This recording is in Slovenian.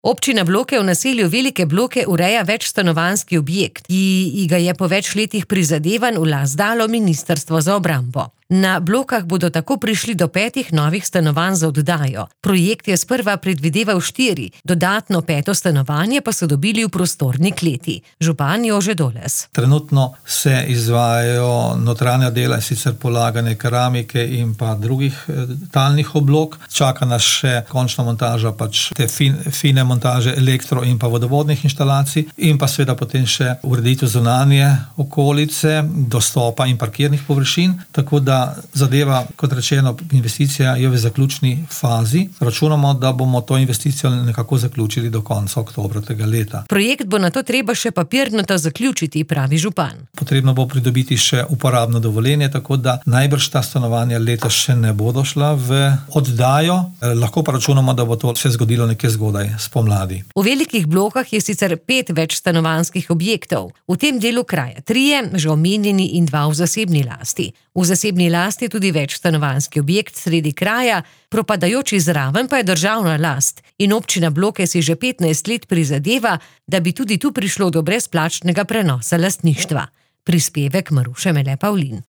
Občina Bloke v naselju Velike Bloke ureja večstanovanjski objekt, ki ga je po več letih prizadevanj v last dalo Ministrstvo za obrambo. Na Blokah bodo tako prišli do 5 novih stanovanj za oddajo. Projekt je sprva predvideval 4, dodatno 5. stanovanje pa so dobili v prostorni kleti. Župan Jože Doles. Trenutno se izvajajo notranja dela, sicer polaganje keramike in pa drugih talnih oblog. Čaka nas še končna montaža, te fine montaže elektro in pa vodovodnih inštalacij in pa seveda potem še ureditev zunanje okolice, dostopa in parkirnih površin, tako da zadeva, kot rečeno, investicija je v zaključni fazi. Računamo, da bomo to investicijo nekako zaključili do konca oktobra tega leta. Projekt bo nato treba še papirnato zaključiti, pravi župan. Potrebno bo pridobiti še uporabno dovoljenje, tako da najbrž ta stanovanja letos še ne bodo šla v oddajo. Lahko pa računamo, da bo to se zgodilo nekje zgodaj spomladi. V Velikih Blokah je sicer 5 večstanovanjskih objektov. V tem delu kraja 3, že omenjeni, in 2 v zasebni lasti. V zasebni lasti tudi večstanovanjski objekt sredi kraja, propadajoči zraven pa je državna last. In občina Bloke si že 15 let prizadeva, da bi tudi tu prišlo do brezplačnega prenosa lastništva. Prispevek Maruše Mele Pavlin.